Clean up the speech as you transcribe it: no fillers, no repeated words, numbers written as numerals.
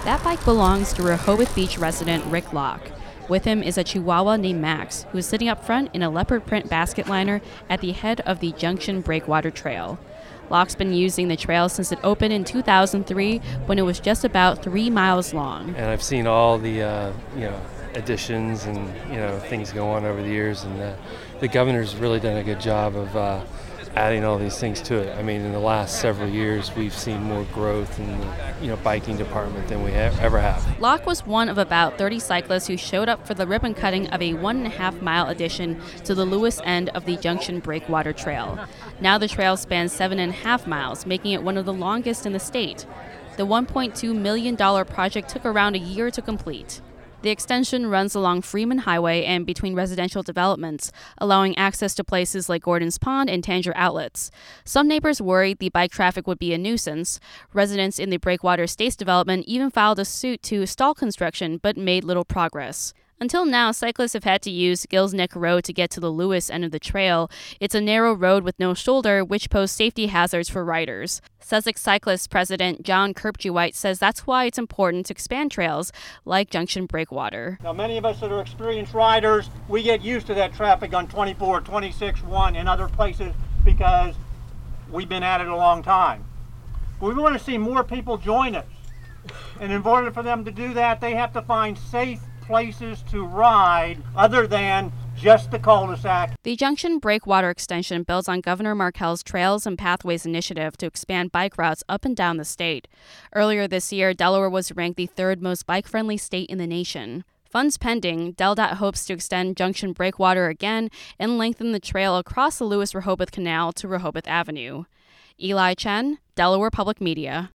That bike belongs to Rehoboth Beach resident Rick Locke. With him is a Chihuahua named Max, who is sitting up front in a leopard print basket liner at the head of the Junction Breakwater Trail. Locke's been using the trail since it opened in 2003 when it was just about 3 miles long. And I've seen all the additions and things go on over the years, and the governor's really done a good job of adding all these things to it. I mean, in the last several years, we've seen more growth in the biking department than we ever have. Locke was one of about 30 cyclists who showed up for the ribbon cutting of a 1.5-mile addition to the Lewis end of the Junction Breakwater Trail. Now the trail spans 7.5 miles, making it one of the longest in the state. The $1.2 million project took around a year to complete. The extension runs along Freeman Highway and between residential developments, allowing access to places like Gordon's Pond and Tanger Outlets. Some neighbors worried the bike traffic would be a nuisance. Residents in the Breakwater Estates development even filed a suit to stall construction, but made little progress. Until now, cyclists have had to use Gills Neck Road to get to the Lewis end of the trail. It's a narrow road with no shoulder, which poses safety hazards for riders. Sussex Cyclists President John Kirkjeweit says that's why it's important to expand trails like Junction Breakwater. Now, many of us that are experienced riders, we get used to that traffic on 24, 26, 1, and other places because we've been at it a long time. We want to see more people join us. And in order for them to do that, they have to find safe places to ride other than just the cul-de-sac. The Junction Breakwater extension builds on Governor Markell's Trails and Pathways initiative to expand bike routes up and down the state. Earlier this year, Delaware was ranked the third most bike-friendly state in the nation. Funds pending, DelDOT hopes to extend Junction Breakwater again and lengthen the trail across the Lewis-Rehoboth Canal to Rehoboth Avenue. Eli Chen, Delaware Public Media.